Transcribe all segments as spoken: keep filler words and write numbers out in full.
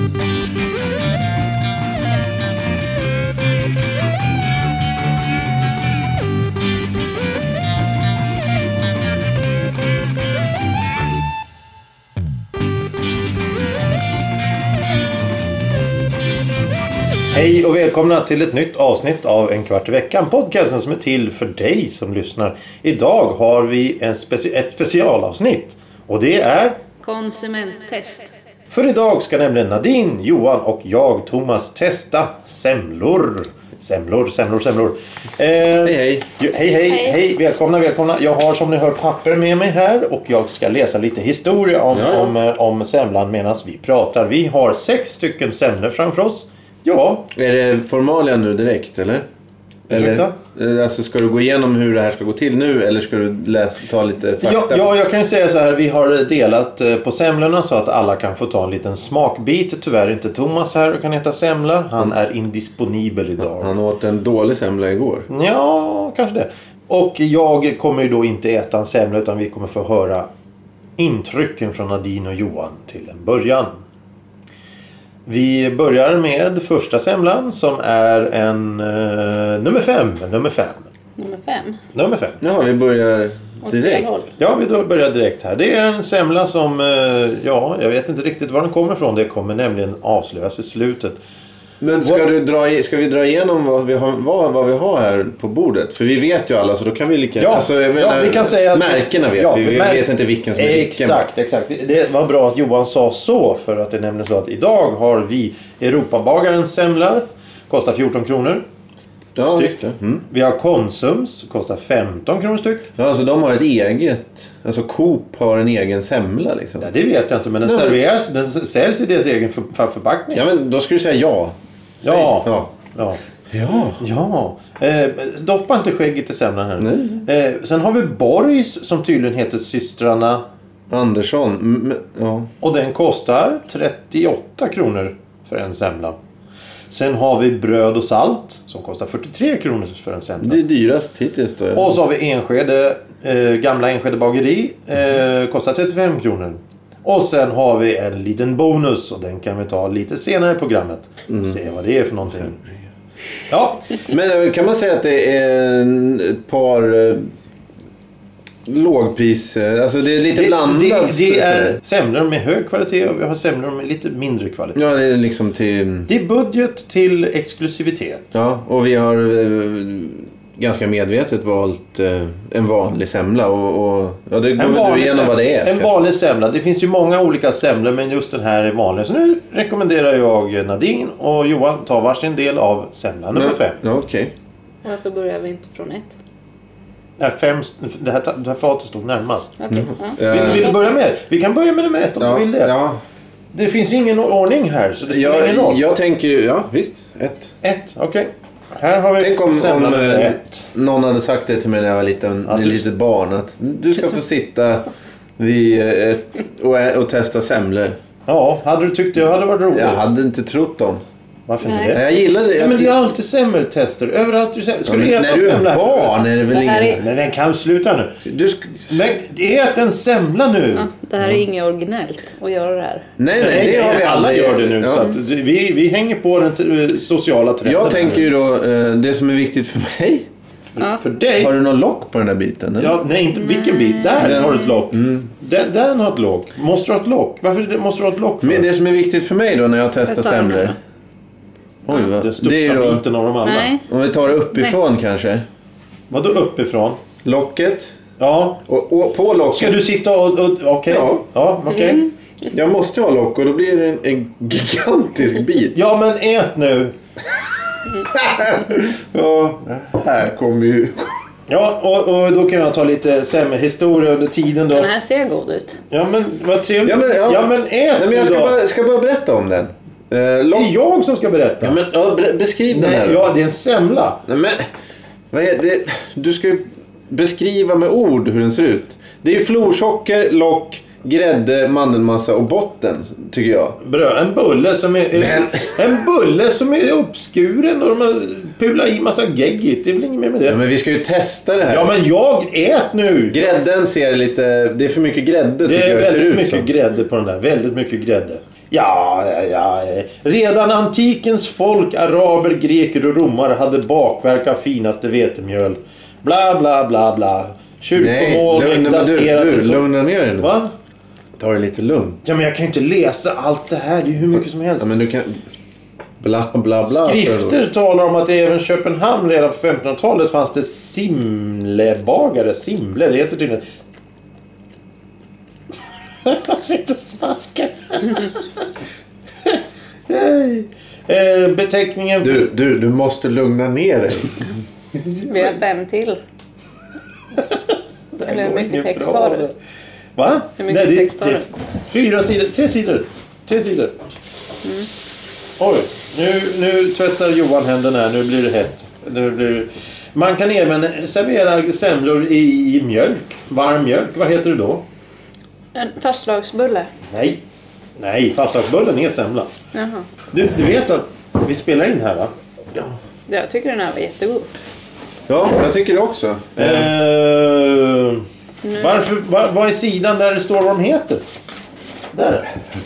Hej och välkomna till ett nytt avsnitt av En kvart i veckan. Podcasten som är till för dig som lyssnar. Idag har vi en speci- ett specialavsnitt. Och det är... konsumenttest. För idag ska nämligen Nadine, Johan och jag, Thomas, testa semlor. Semlor, semlor, semlor. Eh, hej, hej. Hej, hej, hej, hej. Välkomna, välkomna. Jag har som ni hör papper med mig här. Och jag ska läsa lite historia om, ja. om, om semlan medan vi pratar. Vi har sex stycken semlor framför oss. Ja. Är det formalia nu direkt, eller? Ursäkta? Eller alltså, ska du gå igenom hur det här ska gå till nu, eller ska du läsa, ta lite fakta? Ja, ja, jag kan ju säga så här. Vi har delat på semlorna så att alla kan få ta en liten smakbit. Tyvärr inte Thomas här och kan äta semla. Han är indisponibel idag. Han åt en dålig semla igår. Ja, kanske det. Och jag kommer ju då inte äta en semla, utan vi kommer få höra intrycken från Nadine och Johan till en början. Vi börjar med första semlan som är en uh, nummer fem. Nummer fem. Nummer fem. Nummer fem. Ja, vi börjar direkt. Ja, vi då börjar direkt här. Det är en semla som, uh, ja, jag vet inte riktigt var den kommer ifrån. Det kommer nämligen avslöjas i slutet. Men ska, du dra i, ska vi dra igenom vad vi, har, vad, vad vi har här på bordet? För vi vet ju alla, så då kan vi lika... Ja, alltså, jag menar, ja vi kan säga att... Märkena vet ja, vi, vi mär- vet inte vilken som är vilken. Exakt, exakt. Det var bra att Johan sa så, för att det är nämligen så att idag har vi Europabagarens semlar. Kostar fjorton kronor. Ja, styck. just det. Mm. Vi har Konsums, kostar femton kronor styck. Ja, alltså de har ett eget... Alltså Coop har en egen semla liksom. Ja, det vet jag inte, men den, Nej. serveras, den säljs i deras egen för, för förpackning. Ja, men då ska du säga ja. Säg. Ja. Ja. Ja. Ja. Ja. Eh, doppa inte skägget i semlan här. Nej. Eh, sen har vi Borgs som tydligen heter Systrarna. Andersson. Mm, ja. Och den kostar trettioåtta kronor för en semla. Sen har vi Bröd och salt som kostar fyrtiotre kronor för en semla. Det är dyrast hittills då. Och så har vi Enskede, eh, gamla Enskede bageri. Eh, kostar trettiofem kronor. Och sen har vi en liten bonus, och den kan vi ta lite senare i programmet. Mm. Och se vad det är för någonting. Ja. Men kan man säga att det är en, ett par eh, lågpris, eh, alltså det är lite Det, blandat. det, det är semlor med hög kvalitet och vi har semlor med lite mindre kvalitet. Ja, det är liksom till... Det är budget till exklusivitet. Ja, och vi har eh, ganska medvetet valt eh, en vanlig semla och, och ja, det går du igenom vad det är. En kanske. vanlig semla. Det finns ju många olika semlor, men just den här är vanlig. Så nu rekommenderar jag Nadine och Johan ta varsin del av semla nummer Men, fem. Ja, okej. Okay. Varför börjar vi inte från ett? Nej, fem, det här, det här fatet stod närmast. Okej, Mm. ja. Vill, vill du börja med det? Vi kan börja med nummer ett om Ja, du vill det. ja. Det finns ingen ordning här, så det spelar ingen Jag, roll. jag tänker ju, ja visst, ett. Ett, okej. Okay. Här har vi Tänk om, semla om nummer eh, ett. någon hade sagt det till mig när jag var liten, Ja, ja, du- litet barn, att du ska få sitta vid, eh, och, ä- och testa semlor. Ja, hade du tyckt det hade varit roligt? Jag hade inte trott dem. Varför inte Nej. det? Jag gillade det. Ja, Jag men det ty- är alltid semmeltester. Överallt är det semmeltester. Ska Ja, du men äta när du är semla? barn är det väl Det här ingen... är- Nej, den kan sluta nu. Du sk... Men ät en semla nu. Ja, det här är inget originellt att göra det här. Nej, nej, det har vi alla aldrig. gör det nu. Ja. Så att vi, vi hänger på den t- sociala trenden. Jag här tänker nu. ju då, eh, det som är viktigt för mig. Ja. För dig... Har du någon lock på den där biten? eller? Ja, nej, inte vilken bit. Där Den- har du ett lock. Mm. Den, den har ett lock. Måste du ha ett lock? Varför måste du ha ett lock för? Men det som är viktigt för mig då när jag testar Jag tar den semlor. här. Oj, vad. Den största Det är ju då, biten av dem alla. Nej. om vi tar det uppifrån Näst. kanske. Vadå uppifrån? Locket. Ja. Och, och på locket. Ska du sitta och... och okej. Ja. Ja, okej. Mm. Jag måste ju ha lock och då blir det en, en gigantisk bit. Ja, men ät nu. Ja, här kommer ju... Ja, och, och då kan jag ta lite semmelhistoria under tiden då. Den här ser god ut. Ja, men vad trevligt. Ja, men, ja. ja, men ät Nej, men jag nu ska då. bara, ska bara berätta om den. Eh, lock... Det är jag som ska berätta. Ja, men ja, bre- beskriv den Nej, här. ja, det är en semla. Nej, men, vad är det? Du ska ju beskriva med ord hur den ser ut. Det är ju florsocker, lock, grädde, mandelmassa och botten, tycker jag. Bröd, en bulle som är Men- en bulle som är uppskuren och de har pulat i massa geggigt. Det är väl inget mer med det. Ja, men vi ska ju testa det här. Ja, men jag ät nu. Grädden ser lite... Det är för mycket grädde, Det tycker är jag det ser väldigt ut mycket som. grädde på den där. Väldigt mycket grädde. Ja, ja, ja. Redan antikens folk, araber, greker och romare hade bakverk av finaste vetemjöl. Bla, bla, bla, bla. Kyrkomålning, daterat... Du, du lugna ner dig nu. Va? Ta det lite lugnt. Ja, men jag kan ju inte läsa allt det här. Det är hur mycket som helst. Ja, men du kan... Bla, bla, bla. Skrifter talar om att även i Köpenhamn redan på femtonhundratalet fanns det simlebagare. Simle, det heter tydligen... Han sitter och smaskar. eh, beteckningen... Du, du, du måste lugna ner dig. Vi har fem till. Eller hur mycket text har du? Va? Hur mycket Nej, det, text har det, du? Fyra sidor. Tre sidor. Tre sidor. Mm. Oj, nu, nu tvättar Johan händerna här. Nu blir det hett. Nu blir det... Man kan även servera semlor i, i mjölk. Varm mjölk. Vad heter det då? En fastlagsbulle. Nej. Nej, fastlagsbullen är semla. Jaha. Du, du vet att vi spelar in här, va? Ja. Jag tycker den här var jättegod. Ja, jag tycker det också. Eh, varför, var, vad är sidan där det står vad de heter? Där.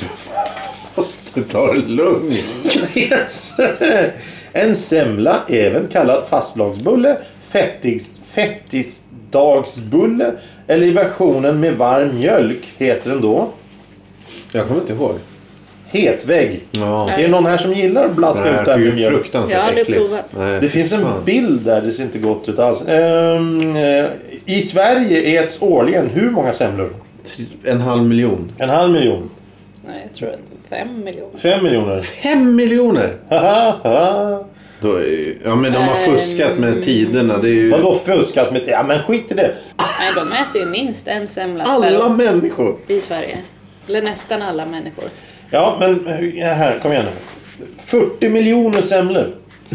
Du tar det lugnt. Yes. En semla, även kallad fastlagsbulle, fettis, fettisdagsbulle eller i versionen med varm mjölk heter den då. Jag kommer inte ihåg. Hetvägg. Ja. Är det någon här som gillar att blaska ut den med mjölk? Fruktansvärt Jag har aldrig äckligt. provat. Nej. Det finns en Fan. bild där, det ser inte gott ut alls. Ehm, eh, I Sverige äts årligen hur många semlor? En halv miljon. En halv miljon. Nej, jag tror att fem miljoner. Fem miljoner. Fem miljoner? Haha, haha. Då är ju, ja, men de har fuskat med tiderna. Det är ju... Vadå fuskat med... Ja, men skit i det. Nej, de äter ju minst en semla Alla per människor. i Sverige. Eller nästan alla människor. Ja, men ja, här, kom igen nu. fyrtio miljoner semlor.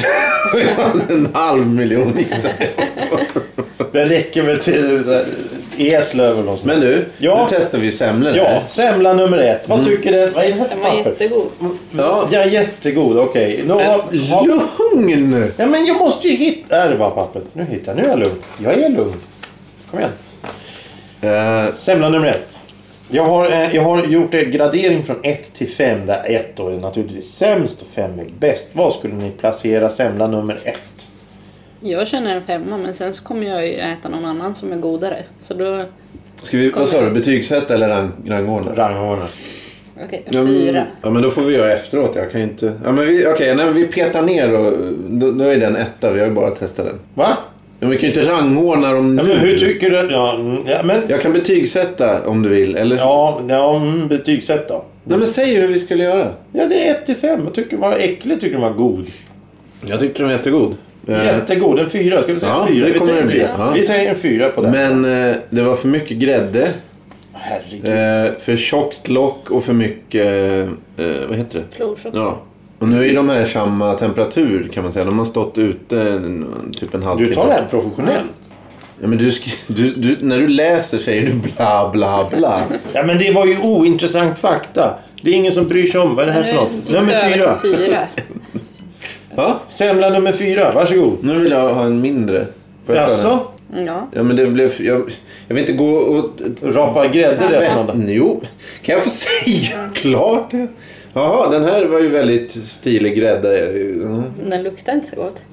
En halv miljon. Det räcker väl till så här, Eslöv eller något sånt. Men du, Ja. nu testar vi semlor Ja, här. semla nummer ett. Vad tycker du? Vad är det här för Den var papper? jättegod. Ja. Ja, jättegod. Okej. Nå, Men ha- lugn! Ja, men jag måste ju hitta... Där var pappret. Nu hittar jag. Nu är jag lugn. Jag är lugn. Kom igen. Uh, Semla nummer ett. Jag har, eh, jag har gjort en gradering från ett till fem. Där ett då är naturligtvis sämst och fem är bäst. Vad skulle ni placera semla nummer ett? Jag känner en femma, men sen så kommer jag ju äta någon annan som är godare. Så då... ska vi, vad sa du, betygsätta eller rang, rangordna? Rangordna. Okej, Ja, men- fyra. Ja, men då får vi göra efteråt. Jag kan ju inte... Ja, men vi, okej, när vi petar ner och, då, då är den etta. Vi har ju bara testat den. Va? Men vi kan ju inte rangordna dem Ja, nu. men hur tycker du? Ja, mm, ja, men... Jag kan betygsätta om du vill. Eller... Ja, ja mm, betygsätt då. Nej, men säg hur vi skulle göra. Ja, det är ett till fem. Jag tycker den var äcklig, tycker den var god. Jag tyckte den var jättegod. Eh, Jättegod, en fyra. Ska vi säga Ja, en fyra? det Vi kommer säger en det bli. fyra. Ja. Vi säger en fyra på den. Men eh, det var för mycket grädde. Herregud. Eh, för tjockt lock och för mycket... Eh, vad heter det? Florsocker. Ja. Och nu är de här samma temperatur kan man säga. De har stått ute en, typ en halvtimme. Du tar det här professionellt. Ja, men du, sk- du, du, när du läser säger du bla bla bla. Ja, men det var ju ointressant fakta. Det är ingen som bryr sig om. Vad är det här för något? Nummer fyra. fyra. Ja, Semla nummer fyra. Varsågod. nu vill jag ha en mindre. Får jag ta den? Jaså? Ja. Ja, men det blev... Jag, jag vill inte gå och... Rapa grädde där för någon. Jo, kan jag få säga klart det? Jaha, den här var ju väldigt stilig grädde. Ja, Den luktar inte så gott.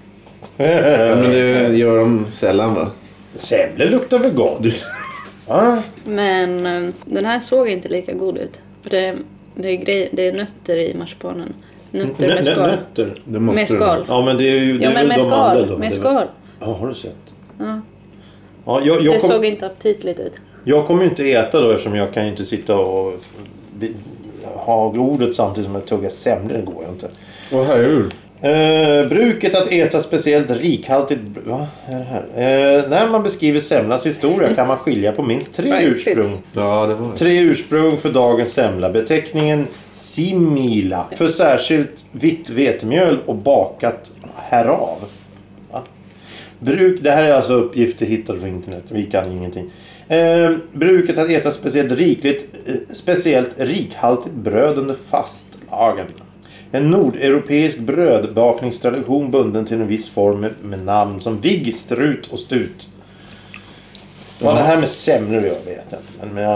men det gör de sällan, va? Semlor luktar väl gott? Du... Ja. Men eh, den här såg inte lika god ut. För det, det, är, grej, det är nötter i marsipanen. Nötter Nö- med nö- skal. Nötter. Det måste Med du- skal. Ja, men det är ju det Ja, är men väl med de mandel då. skal. Med Det är väl- skal. Ja, har du sett? Ja. Ja, jag, Det jag, kom, såg inte aptitligt ut. jag kommer ju inte äta då eftersom jag kan ju inte sitta och f- ha ordet samtidigt som jag tuggar semlor. Det går ju inte. Åh, herregud. Eh, bruket att äta speciellt rikhaltigt... Vad är det här? Eh, när man beskriver semlas historia kan man skilja på minst tre Right. ursprung. Ja, det var det. Tre ursprung för dagens semla. Beteckningen simila för särskilt vitt vetemjöl och bakat härav. Va? Bruk, det här är alltså uppgifter hittade på internet. Vi kan ingenting. Eh, bruket att äta speciellt rikligt, eh, speciellt rikhaltigt bröd under fastlagen. En nordeuropeisk brödbakningstradition bunden till en viss form med, med namn som vigg, strut och stut. Vad Ja. det här med semlor jag vet inte. Men, men ja, ja.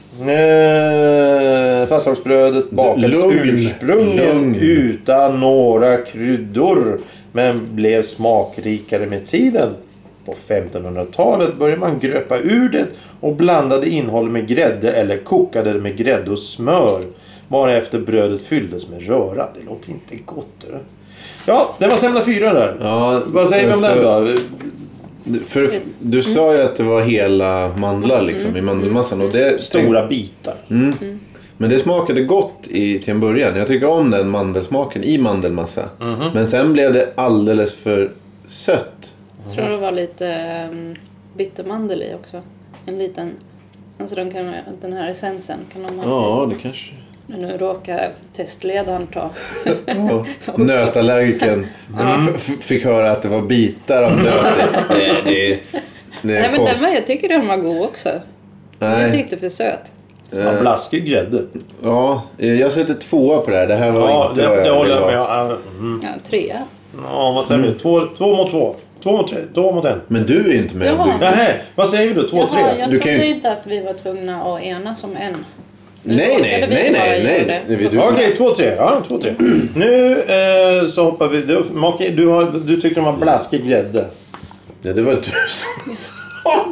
Eh, fastlagsbrödet bakades Lugn. ursprungligen Lugn. utan några kryddor, men blev smakrikare med tiden. På femtonhundratalet började man gröpa ur det och blandade innehållet med grädde eller kokade det med grädde och smör. Bara efter brödet fylldes med röra. Det låter inte gott. Eller? Ja, det var semla fyra där. Ja, Vad säger vi om alltså, den då? För, du sa ju att det var hela mandlar liksom, mm. i mandelmassan. Och det, Stora bitar. Mm. Mm. Men det smakade gott i, till en början. Jag tycker om den mandelsmaken i mandelmassa. Mm-hmm. Men sen blev det alldeles för sött. Jag tror det var lite um, bittermandel i också. En liten... Alltså de kan, den här essensen kan de ha. Ja, det kanske... Men nu råkar testledaren ta. Ja, nötallergiken mm. f- fick höra att det var bitar av nöt. Nej, det, det är Nej, men den, jag tycker den var god också. Nej. Jag tyckte för söt. Ja, blaskig grädde. Ja, jag sätter tvåa på det här. Det här var ja, inte det, vad jag det håller jag ville med. ha. Mm. Ja, trea. Ja, vad säger Mm. vi? Två, två mot två. Två mot tre. Två mot en. Men du är ju inte med. Jaha. Du... Nej, vad säger vi då? Två, Jaha, tre? jag Du trodde kan ju inte- inte att vi var tvungna att enas som en. Nu Nej, råkade nej, vi nej, bara nej, göra nej. det. nej vi, du... Okej, två, tre. Ja, två, tre. Nu eh, så hoppar vi. Du, Maki, du, har, du tyckte de var blaskig grädde. Ja, det var du som sa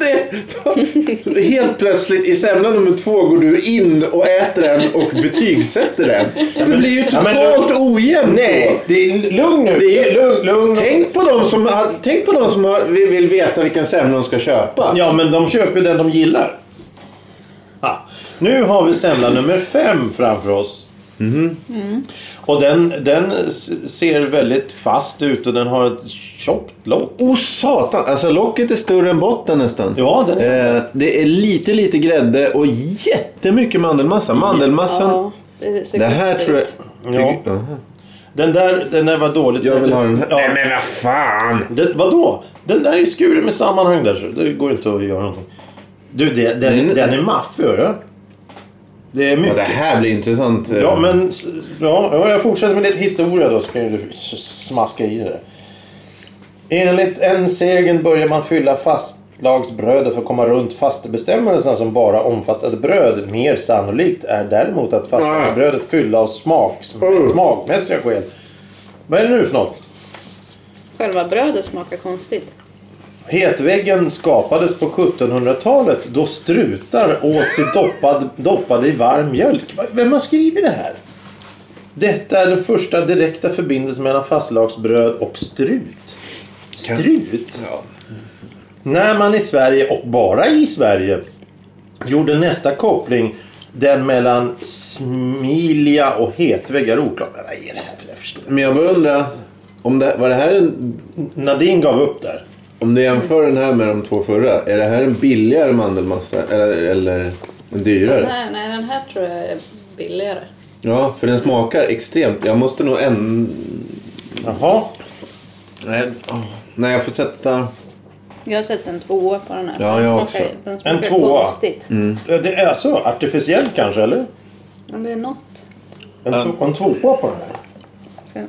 det. Helt plötsligt i semla nummer två går du in och äter den och betygsätter den. Det blir ju Ja, men totalt ojämnt. Nej, det är lugn nu. Det är lugn, lugn. Tänk på de som, har, tänk på de som har, vill, vill veta vilken semla de ska köpa. Ja, men de köper den de gillar. Ah. Nu har vi semla nummer fem framför oss. Mm. Mm. Och den, den ser väldigt fast ut och den har ett tjockt lock. Åh satan, alltså locket är större än botten nästan. Ja, den är... Eh, det är lite lite grädde och jättemycket mandelmassa. Mandelmassan, Ja, det, ser det här gott tror jag... ut. Ja. Jaha. Den där, den där var dåligt. Jag vill ha den här. Ja. Nej men vad fan! Det, vadå? Den där är skuren med sammanhang där. Så det går inte att göra någonting. Du, det, den, Mm. den är maffig, hör. Det är Ja, mycket. det här blir intressant. Ja, men ja, ja, jag fortsätter med lite historia då. Så kan du smaska i det där. Enligt en sägen börjar man fylla fastlagsbrödet för att komma runt fastebestämmelserna som bara omfattade bröd. Mer sannolikt är däremot att fastlagsbrödet fylla av smak, smakmässiga skäl. Vad är det nu för något? Själva brödet smakar konstigt. Hetväggen skapades på sjuttonhundratalet då strutar åt sig doppad, doppade i varm mjölk. Vem har skrivit det här? Detta är den första direkta förbindelsen mellan fastlagsbröd och strut. Strut? Ja. När man i Sverige, och bara i Sverige, gjorde nästa koppling, den mellan smilia och hetvägg är oklar. Men vad är det här för jag förstår? Men jag bara undrar, om det, var det här en, Nadine gav upp där. om du jämför den här med de två förra, är det här en billigare mandelmassa eller, eller en dyrare? Nej, nej, den här tror jag är billigare. Ja, för den smakar extremt. Jag måste nog en... Jaha. Nej, oh. Nej, jag får sätta... Jag har sett en tvåa på den här. Ja, den jag smakar, också. Den smakar En tvåa. konstigt. Mm. Det är så artificiellt kanske, eller? Men det är något. En, to- en tvåa på den här. Så.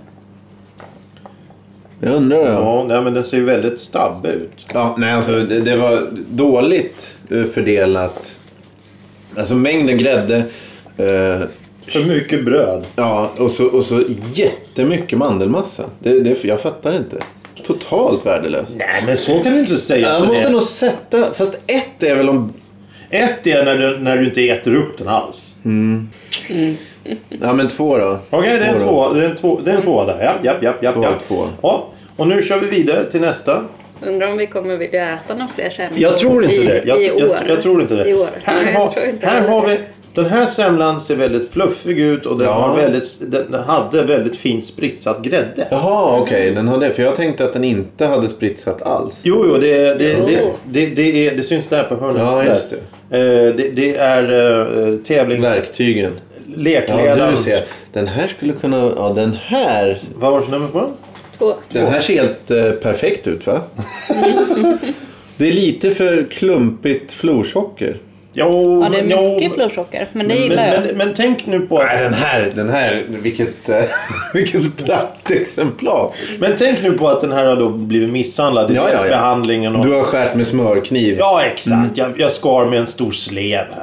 Jag undrar ja. Ja, nej, men den ser ju väldigt stabbig ut. Ja, nej alltså det, det var dåligt eh, fördelat. Alltså mängden grädde. Eh, För mycket bröd. ja, och så, och så jättemycket mandelmassa. Det, det, jag fattar inte. Totalt värdelöst. Nej, men så kan du inte säga. Jag att den måste är. nog sätta... Fast ett är väl om... Ett är när du, när du inte äter upp den alls. Mm. Ja, men två då. Okej, det är en Två då. tvåa. Det är en två, det är en tvåa där. Ja, ja, ja, ja, Två, ja. två. Ja, och nu kör vi vidare till nästa. Undrar om vi kommer vilja äta några fler semlor Jag tror inte i, det. Jag, i jag, år. jag, jag tror inte det. I år. Här, Nej, har, jag tror inte här heller har det. vi... Den här semlan ser väldigt fluffig ut och den, Ja. har väldigt, den hade väldigt fint spritsat grädde. Jaha, okej. Okay. Den hade... För jag tänkte att den inte hade spritsat alls. Jo, jo, det, det, Jo. det, det, det, är, det syns där på hörnet. Ja, just det. Eh, det, det är uh, tävlings... Verktygen. Ja, Lekledaren. du ser. Den här skulle kunna... Ja, den här... Vad var det för nummer på den? Två. Den här ser helt eh, perfekt ut, va? Det är lite för klumpigt florsocker. Jo, Ja, det är jo, mycket florsocker. Men det men, gillar jag. men, men tänk nu på... Nej, den här, den här, vilket, eh, vilket praktexemplar. Men tänk nu på att den här har då blivit misshandlad i Ja, ja, ja. behandlingen. Och... Du har skärt med smörkniv. Ja, exakt. Jag, jag skar med en stor slev här.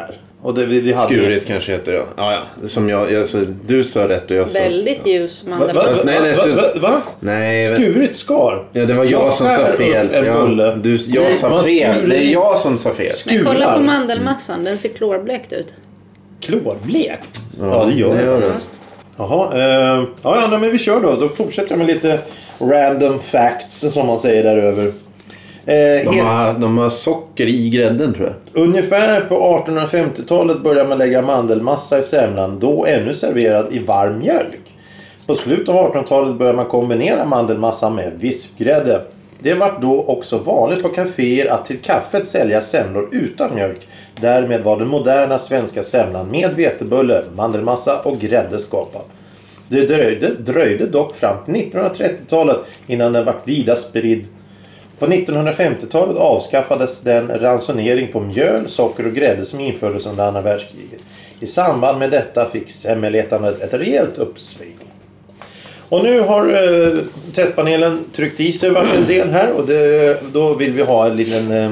Och det, vi, vi hade Skurit kanske heter det. Ja, ja. Som jag, alltså, du sa rätt och jag sa... Väldigt ljus Va? Va? mandelmassa. Nej, nej, va, stu- va, va? Nej, Skurit skal? ja, det var jag, Jag som sa skär fel. upp en Ja, bulle. du, jag Nej. sa Man fel. skurer- Det är jag som sa fel. Men kolla Skurar. på mandelmassan, den ser klorblekt ut. Klorblekt? Ja, det gör det. det. Gör det. Jaha, eh, ja, ja, men vi kör då. Då fortsätter jag med lite random facts som man säger där över. Eh, De helt- har, de har socker i grädden tror jag. Ungefär på artonhundrafemtiotalet började man lägga mandelmassa i semlan, då ännu serverad i varm mjölk. På slutet av artonhundratalet började man kombinera mandelmassa med vispgrädde. Det var då också vanligt på kaféer att till kaffet sälja semlor utan mjölk. Därmed var den moderna svenska semlan med vetebulle, mandelmassa och grädde skapad. Det dröjde, dröjde dock fram till nittonhundratrettiotalet innan den vart vida spridd. På nittonhundrafemtiotalet avskaffades den ransonering på mjöl, socker och grädde som infördes under andra världskriget. I samband med detta fick semmelätandet ett rejält uppsving. Och nu har eh, testpanelen tryckt i sig varsin del här och det, då vill vi ha en liten eh,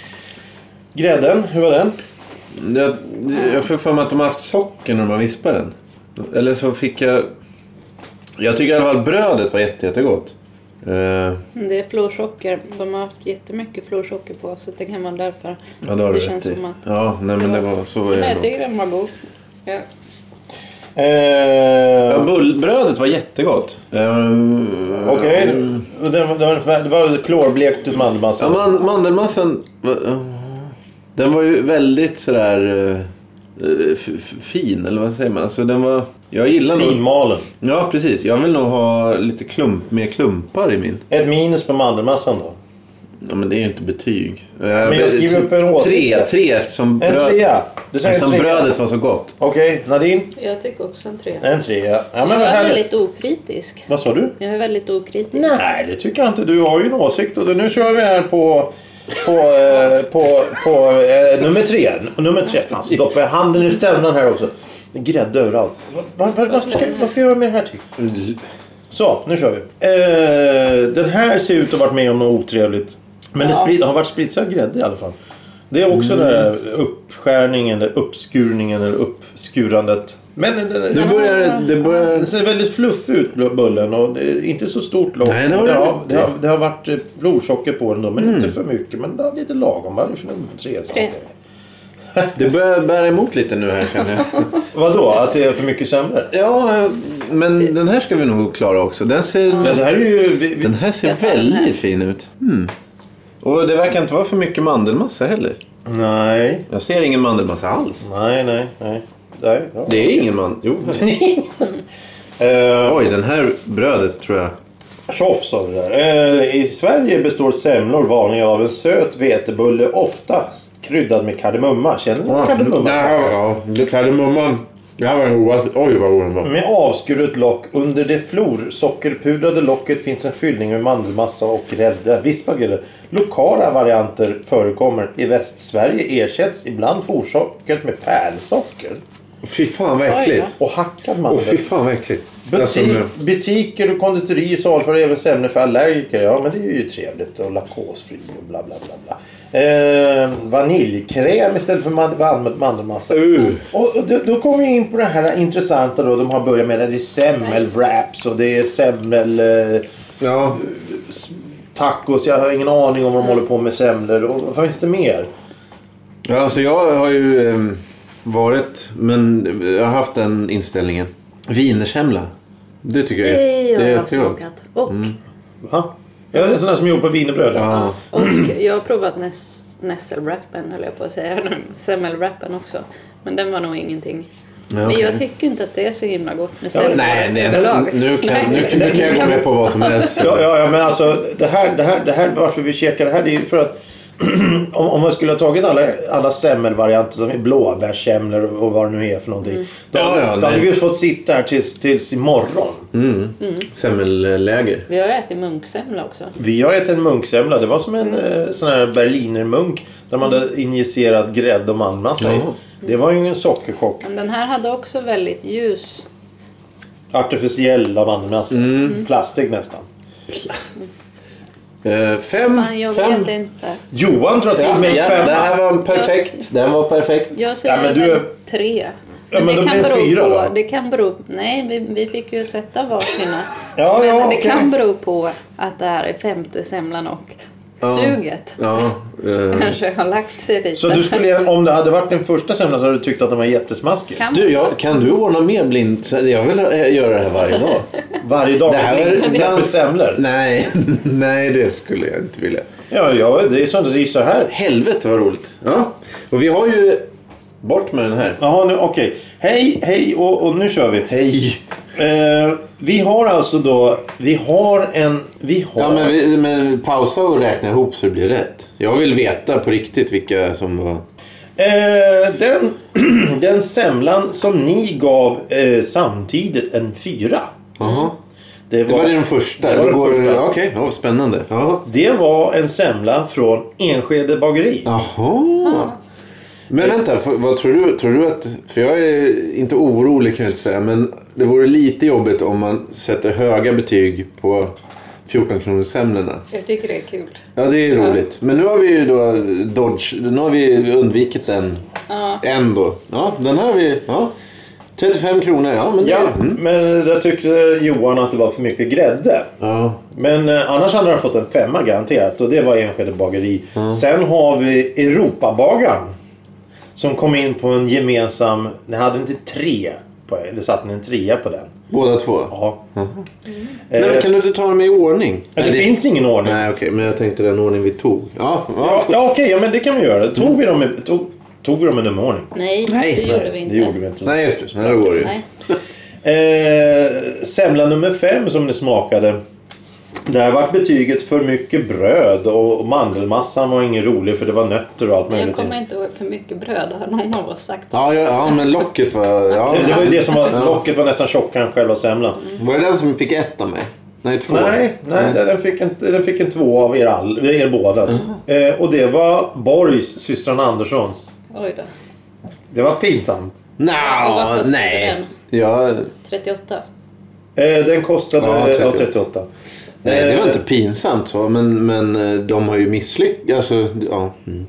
grädden. Hur var den? Jag, jag får för mig att de har haft socker när man vispar den. Eller så fick jag... Jag tycker i alla fall brödet var jätte, jättegott. Uh, Det är florsocker. De har haft jättemycket florsocker på, så det kan vara därför. ja, det har det du känns rätt i. som att... Ja, nej men det var så. Var Nej, det jag nog. tycker den var god. Ja. Ja, Eh, bullbrödet var jättegott. Uh, Okej, det, det, var, det var klorblekt ut mandelmassa. Ja, man, mandelmassan... uh, Den var ju väldigt sådär... Uh, f- f- fin, eller vad säger man? Alltså den var... Jag gillar nog... Finmalen. Ja, precis. Jag vill nog ha lite klump, mer klumpar i min. Ett minus på mandelmassan då. Ja, men det är ju inte betyg. Men jag skriver upp en åsikt. Tre, tre eftersom, En bröd, trea. Du säger en eftersom trea. brödet var så gott. Okej, Nadine? Jag tycker också en tre. En trea. Ja, men jag vad är härligt. väldigt okritisk. Vad sa du? Jag är väldigt okritisk. Nej, det tycker jag inte. Du har ju en åsikt. Och nu kör vi här på... På, eh, på, på eh, nummer tre. Nummer tre. Fan, så doppar jag handen i stämman här också. Grädde överallt. Var, var, varför ska, vad ska jag göra med det här till? Så, nu kör vi. Eh, den här ser ut att ha varit med om något otrevligt. Men det Ja. sprid, har varit spritsad grädde i alla fall. Det är också mm. den där uppskärningen, eller uppskurningen eller uppskurandet. Men den, den, Nu börjar det... det börjar... den ser väldigt fluffig ut, bullen. Och det är inte så stort lock. Nej, det har det, du har, rätt i. det, har, det har varit eh, blodsocker på den då, men inte för mycket. Men det är lite lagom. Vad är det för nummer tre? Tre. Det börjar bära emot lite nu här, känner jag. Vadå? Att det är för mycket sämre? Ja, men den här ska vi nog klara också. Den ser, Ja, det här är ju... Vi, vi, den här ser Jag tar den väldigt här. fin ut. Mm. Och det verkar inte vara för mycket mandelmassa heller. nej, Jag ser ingen mandelmassa alls. nej, nej, nej. nej ja. Det är ingen man... Jo. Eh, Oj, den här brödet tror jag... Tjoff sa det där. Eh, I Sverige består semlor vanligen av en söt vetebulle, oftast kryddad med kardemumma. Känner ni kardemumma? Det här, ja, det kardemumman. Det här var en god. Oj, vad god den var. Med avskuret lock. Under det florsockerpudrade locket finns en fyllning med mandelmassa och grädde. Vispagrädde. Lokala varianter förekommer. I Västsverige ersätts ibland florsockret med pärlsocker. Fy fan vad Oj, äckligt. ja. Och hackad Åh, mandel. fy fan vad äckligt. Butik, Alltså, butiker och konditorier saluför även semlor för allergiker. Ja, men det är ju trevligt. Och lakosfri och bla bla bla bla. Eh, vaniljkräm istället för mand- mand- mandelmassa. Uh. Och och då, då kommer vi in på det här intressanta då. De har börjat med det. Det är semmelwraps och det är semmel... Eh, ja. tacos. Jag har ingen aning om vad de håller på med semlor. Och vad finns det mer? Ja, alltså jag har ju eh, varit, men jag har haft den inställningen. Wienersemla. Det tycker jag Det är, det är jag har jättegott. smakat. Och, Va? Ja, det är sådana som gjorde på wienerbröd. Ja. och jag har provat näs, nässelwrappen, höll jag på att säga. Semmelwrappen också. Men den var nog ingenting. Ja, Men okej. jag tycker inte att det är så himla gott med Ja, semlor Nej, det är överlag. inte, nu, kan, Nej. nu, nu kan jag gå med på vad som helst. Ja, ja, ja, men alltså det här, det här, det här varför vi käkar det här, det är ju för att om, om man skulle ha tagit alla, alla semmelvarianter som är blåbärssemlor och, och vad det nu är för någonting. Mm. Då, Ja, ja, då hade nej. vi ju fått sitta här tills, tills imorgon. Mm. Semmelläger. Vi har ätit munksemla också. Vi har ätit en munksemla. Det var som en eh, sån här berlinermunk där man hade injicerat grädde och mandelmassa i. Jaha. Det var ju en sockerchock. Men den här hade också väldigt ljus. Artificiell av mandelmassa. Mm. Plastik nästan. Uh, fem. Fan, jag fem. vet inte. Johan drar till Ja, mig ja, fem. det här var perfekt. Den var perfekt. Jag säger Ja, men du väl är- tre. Ja, men det då kan blir det bero fyra på, då. det kan bero, nej vi, vi fick ju sätta varsina. Ja, men ja, det okej. kan bero på att det här är femte semlan och Ja. suget. Ja, uh. Kanske har lagt sig dit. Så du skulle, om det hade varit den första semlan så hade du tyckt att den var jättesmaskig. Kan Du, jag, kan du ordna med blind? Jag vill eh, göra det här varje dag. Varje dag Det här med är- minst kanske semlor. Nej, nej det skulle jag inte vilja. Ja, ja, det är så, det är så här. Helvete vad roligt. Ja. Och vi har ju... Bort med den här. Jaha, nu okej. Hej, hej och, och nu kör vi. Hej. Eh, vi har alltså då, vi har en, vi har... Ja, men, vi, men pausa och räkna ihop så det blir rätt. Jag vill veta på riktigt vilka som var... Eh, den, den semlan som ni gav eh, samtidigt en fyra. Jaha. Det Det var, var det den första. Det var den Då går- första. ja, Okej, ja, spännande. Jaha. det var en semla från Enskede bageri. Jaha. Men vänta, för, vad tror du? Tror du att... För jag är inte orolig kan jag inte säga. Men det vore lite jobbigt om man sätter höga betyg på fjorton kronors semlorna. Jag tycker det är kul. Ja, det är roligt. Men nu har vi ju då dodge... Nu har vi undvikit den Ja. ändå. Ja, den här har vi... Ja. trettiofem kronor, ja men det... Ja, Mm. men där tyckte Johan att det var för mycket grädde. Ja. Men eh, annars hade han fått en femma garanterat och det var Enskede bageri. Sen har vi Europabagaren som kom in på en gemensam, ni hade inte tre på, eller satt ni en trea på den? Båda två? Ja. Nej, Eh, men kan du inte ta dem i ordning? det, Nej, finns ingen ordning. Nej, okej, men jag tänkte den ordning vi tog. Ja, ja, Ja, ja okej, ja, men det kan vi göra. Tog vi dem i, tog, tog vi dem i nummerordning? Nej, Nej, det gjorde Nej, vi inte. Det gjorde vi inte. Nej, just det. Men då går det ju Nej. inte. Eh, semla nummer fem som ni smakade. Där var betyget för mycket bröd och mandelmassan var ingen rolig för det var nötter och allt Men jag möjligt. kommer inte ihåg för mycket bröd har någon av oss sagt. Ja, ja, ja, men locket var... Ja. Det, det var ju det som var, Ja. locket var nästan tjockare än själva semlan. Var det den som fick ett av mig? Nej, två? Nej, nej, Den, fick en, den fick en två av er, all, er båda. Eh, och det var Borgs, systran Anderssons. Oj då. Det var pinsamt. Och vad Nå, kostade nej. den? Ja, trettioåtta. Eh, den kostade Ja, ja, trettioåtta. trettioåtta. nej, det var Eh, inte pinsamt så, men, men eh, de har ju misslyckats. Alltså, ja. Mm.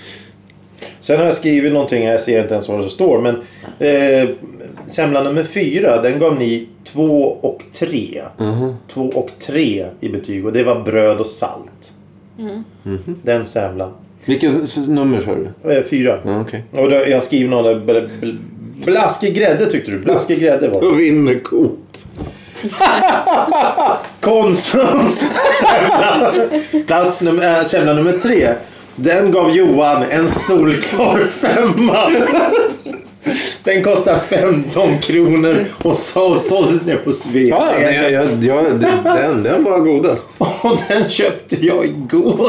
Sen har jag skrivit någonting, jag ser inte ens vad det står. Men eh, semla nummer fyra, den gav ni två och tre. Mhm. Två och tre i betyg. Och det var bröd och salt. Mm. Mhm. Den semlan. Vilket s- nummer sa du? Eh, fyra. Ja, okej. Och då, jag skriver någon där, bl- bl- blaskig grädde tyckte du. Blaskig grädde var det. Då vinner Coop. Konsums semla. Plats nummer, äh, semla nummer tre. Den gav Johan en solklar femma. Den kostar femton kronor och så såldes ner på Svea. Ja, nej, jag, jag, jag, den, den, den var godast. Och den köpte jag igår.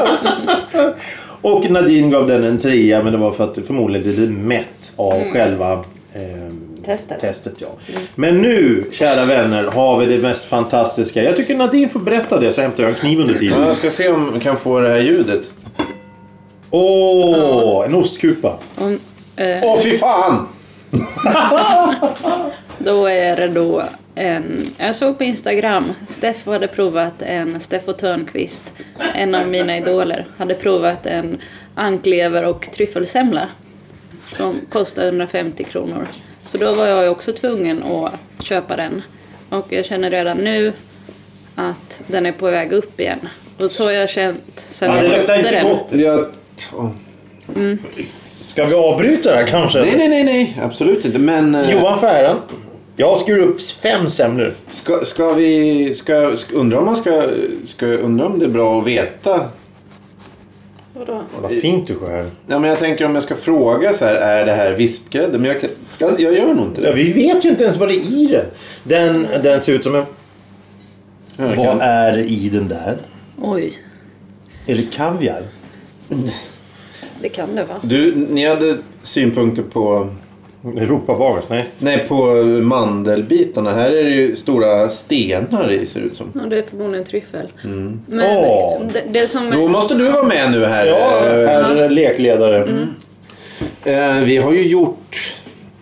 Och Nadine gav den en trea, men det var för att förmodligen det är mätt av själva eh, Testet. testet ja. Men nu, kära vänner, har vi det mest fantastiska. Jag tycker Nadine får berätta det så hämtar jag en kniv under Ja, tiden. jag ska se om vi kan få det här ljudet. Åh, en ostkupa. Om, eh, Åh, fy fan! Då är det då en... Jag såg på Instagram. Steff hade provat en... Steffo Törnqvist, en av mina idoler, hade provat en anklever och tryffelsemla som kostar hundrafemtio kronor. Så då var jag också tvungen att köpa den. Och jag känner redan nu att den är på väg upp igen. Och så har jag känt sen Ja, det jag luktar köpte inte den. gott. Jag... åh. Ska vi avbryta det här kanske? Nej, nej, nej, nej. Absolut inte. Men... eh, Johan Färden. Jag skurit upp fem semlor. Ska, ska vi... Ska, ska, undra om man ska... Ska undra om det är bra att veta. Vadå? Vad fint du skär. Ja, men jag tänker om jag ska fråga så här. Är det här vispgrädde? Men jag, kan, jag, jag gör nog inte Ja, det. vi vet ju inte ens vad det är i den. Den, den ser ut som en... Ja, jag Vad kan. är i den där? Oj, Är det kaviar? det kan det vara. Du, ni hade synpunkter på... Europabagars? Nej. Nej, på mandelbitarna. Här är det ju stora stenar i, ser det ut som. Ja, det är förmodligen tryffel. Mm. Men Åh. det, det som... Då måste du vara med nu här. Ja, Eh, här är lekledare. eh, vi har ju gjort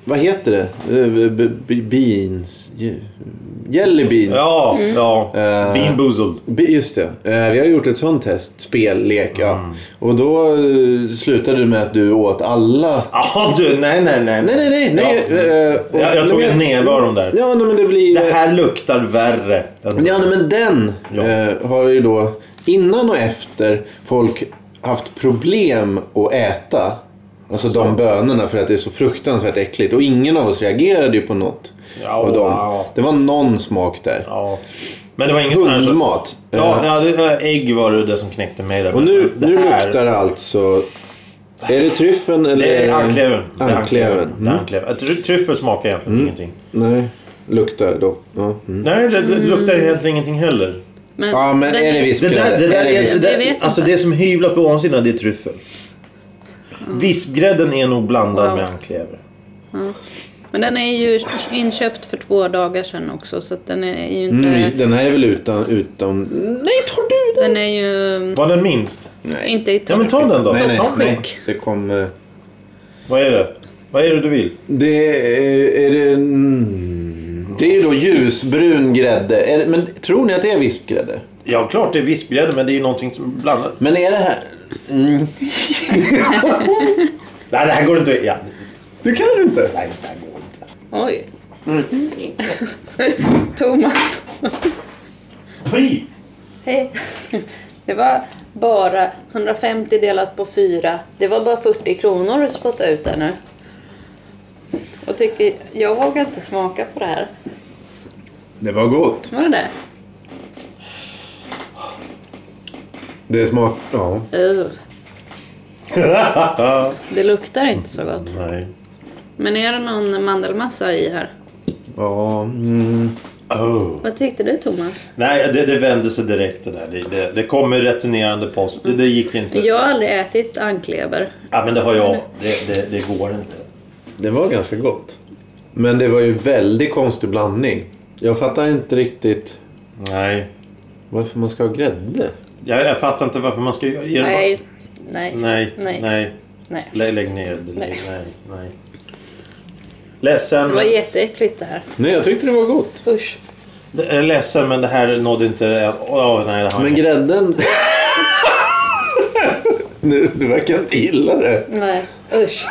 vad heter det? Eh, b- b- beans. Jelly beans. Ja, ja. Eh, Bean Boozled. Be- Just det. Eh, vi har gjort ett sånt test. Spellek, ja. Mm. Och då eh, slutade du med att du åt alla. Ja, du, nej, nej, nej. Nej, nej, nej. nej. Ja. Eh, och- Jag, jag tog men- en näve av dem där. Ja, nej, men det blir... Det här luktar värre. än- Ja, nej, men den Ja. eh, har ju då innan och efter folk haft problem att äta. Alltså de bönorna för att det är så fruktansvärt äckligt. Och ingen av oss reagerade ju på något Ja, av dem. ja. Det var någon smak där. Ja. Men det var ingen sån här... Hundmat. Ja, Eh, ja det, ägg var det, det som knäckte mig där. och nu, Det nu här- luktar det alltså... Är det tryffeln eller... Det är anklevern. Det är Anklevern. Det är Mm. anklevern. Try- Tryffel smakar egentligen ingenting. Nej, luktar då. Ja, mm. Nej, det, det luktar egentligen ingenting heller. Men, Ja, men den är det visp? Det där, det där Är det är, visp? så där, Jag vet alltså inte. det som hyvlar på ovansidan, det är tryffel. Vispgrädden är nog blandad Wow. med anklever. Men den är ju inköpt för två dagar sedan också, så att den är ju inte... Mm, den här är väl utan... utan... Nej, tar du den? Den är ju Var den minst? inte i Ja, men ta den då. Nej, nej, Ta den. nej. Det kom... eh, Vad är det? Vad är det du vill? Det är, är det... Mm, det är ju då ljusbrun grädde. Är det, men tror ni att det är vispgrädde? Ja, klart det är vispgrädde, men det är ju någonting som är blandat. Men är det här... Mm. Nej, det här går inte. Ja. Det kan du inte. Nej, det här går inte. Oj. Thomas. Fy! Hej. Det var bara hundrafemtio delat på fyra. Det var bara fyrtio kronor att spotta ut där nu. Och tycker, jag vågar inte smaka på det här. Det var gott. Var det det? Det smak... Ja. Uh. Det luktar inte så gott. Nej. Men är det någon mandelmassa i här? Ja. Mm. Oh. Vad tyckte du, Thomas? Nej, det, det vände sig direkt det där. Det, det, det kommer returnerande post. Det, det gick inte. Jag har aldrig ätit anklever. Ja, men det har jag. Det, det, det går inte. Det var ganska gott. Men det var ju väldigt konstig blandning. Jag fattar inte riktigt Nej. varför man ska ha grädde. Jag, jag fattar inte varför man ska göra det. Nej. Nej. Nej. Nej. Nej. Nej. Lä, lägg ner det. Nej. Nej. Nej. Nej. Ledsen. Det var men- jätteäckligt det här. Nej, jag tyckte det var gott. Usch. Jag är ledsen, men det här nådde inte... Åh, nej, det har Men grädden... nu, du verkar inte gilla det. Nej, usch.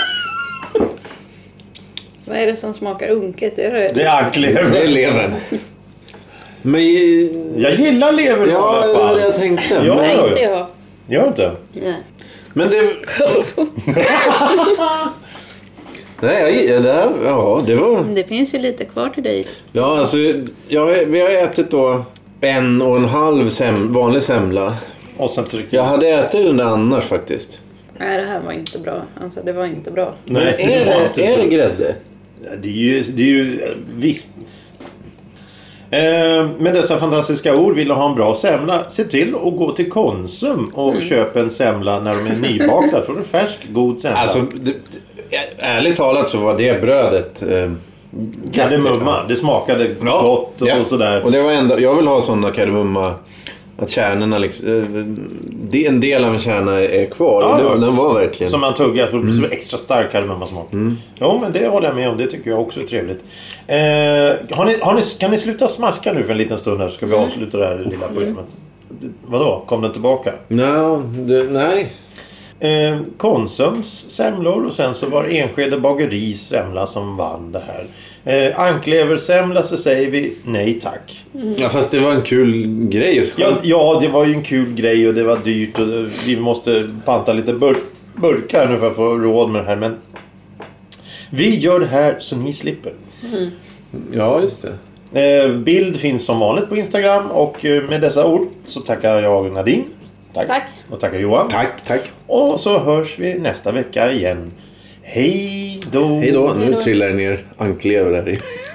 Vad är det som smakar unket? Är det... Det är anklever. Det är levern. Men... Jag gillar lever i Ja, alla det var fall. det jag tänkte. Ja. Nej, inte jag. Gör inte? Nej. Men det... Nej, jag, det här... Ja, det var... Det finns ju lite kvar till dig. Ja, alltså... Jag, vi har ätit då en och en halv sem, vanlig semla. Och sen trycker Jag hade ätit den där annars faktiskt. Nej, det här var inte bra. Alltså, det var inte bra. Men Nej, är, var det, inte är bra. det grädde? Ja, Det är ju, det är ju eh, visst. Eh, med dessa fantastiska ord, vill du ha en bra semla, se till att gå till Konsum och Mm. köpa en semla när de är nybakta. Får du färsk, god semla. Alltså, det, ärligt talat så var det brödet... Eh, kardemumma, det smakade gott och, ja. och sådär. Och det var enda, jag vill ha sådana kardemumma... Att kärnorna liksom... Eh, det, en del av en kärna är kvar. Ja, och ja. den, den var verkligen... Som man tuggar på mm. extra stark kardemummasmak. Mm. Jo, men det håller jag med om. Det tycker jag också är trevligt. Eh, har ni, har ni, kan ni sluta smaska nu för en liten stund här, så ska vi avsluta det här lilla programmet. Mm. Vadå? Kom den tillbaka? No, det, nej. Eh, Konsums semlor och sen så var Enskede Bageris semla som vann det här. Eh, Ankleversemla, så säger vi nej tack. Ja, fast det var en kul grej. Ja, ja, det var ju en kul grej och det var dyrt och vi måste panta lite bur- burkar nu för att få råd med det här, men vi gör det här så ni slipper. Mm. Ja, just det. Eh, bild finns som vanligt på Instagram och eh, med dessa ord så tackar jag Nadine. Tack. Tack. Och tackar Johan. Tack, tack. Och så hörs vi nästa vecka igen. Hej då! Hej då. Hej Nu då. trillar det ner anklever där i.